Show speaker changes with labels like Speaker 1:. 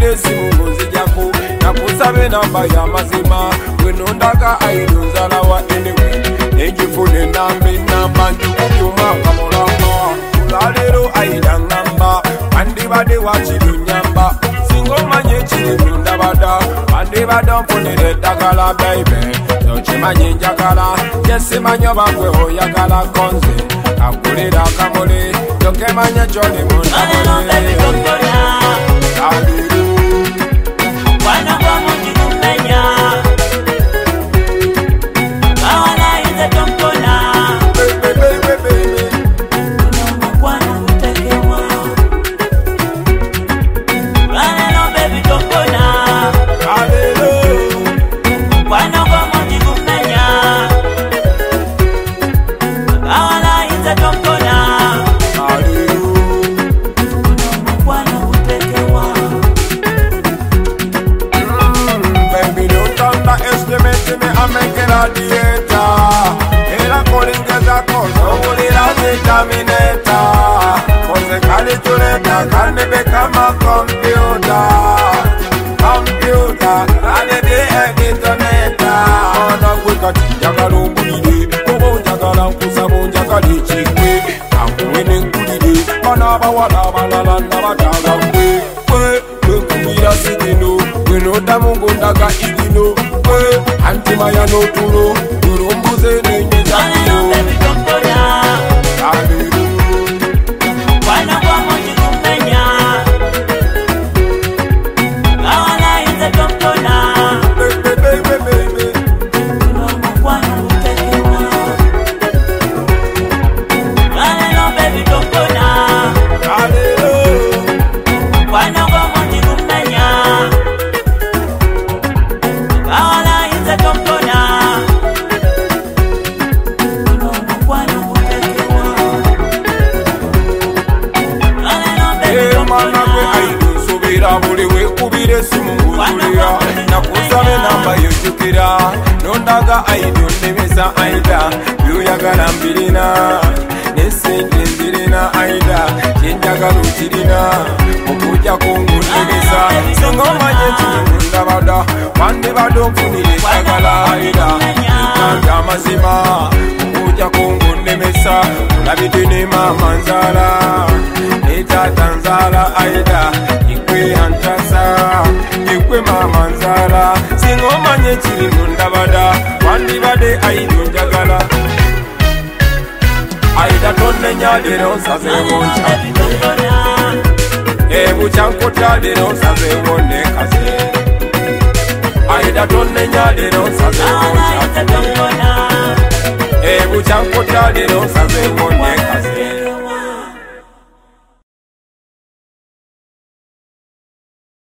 Speaker 1: kubire simu nzijako nakusabe namba ya mazima wenondaga aido nzala wa anyway nejifune nambe namba njukubyuma kamulamba kulalero aida ngamba bandibade wakirunyamba singomanye kiri mundabada bandibada mfunire eddagala baby nokimanye njagala yesimanya bagwe oyagala konze akulira akamuli yokemanya kyoli mundabule era kolingeza kozo kulira vitamineta koze kali tuleta kanebe kama kompyuta kanebe editoneta ona gwekati njagala ombulire kobo njagala nkusaba onjagala ekigwe kankuwe nenkulire bana abawala abalala nabataga gwe kwenkubira sigino wenoddamu ngondaga igino antimaya n'otulo tulumbuze n'enyezakiro buli wekubire simu ngulira nakusabe namba yojukira nondaga aido nemesa aida byoyagala mbirina nesente nzirina aida kyenjagala okirina okuja kungunemesa singomanye kiyimundabada wandibadde onfunire eddagala aida ekanja amazima okuja kungunemesa olabidde ne mama nzala ne tata nzala aida antasa ikwe mama nzala singomanye kiri mundabada wandibade aido njagala aida tonnenya onsazeewo nkyakutona ebukyankuta onsazeewo nekaze aida tonnenya onsazeewo nkyakutona ebukyankuta onsazeewo nekaze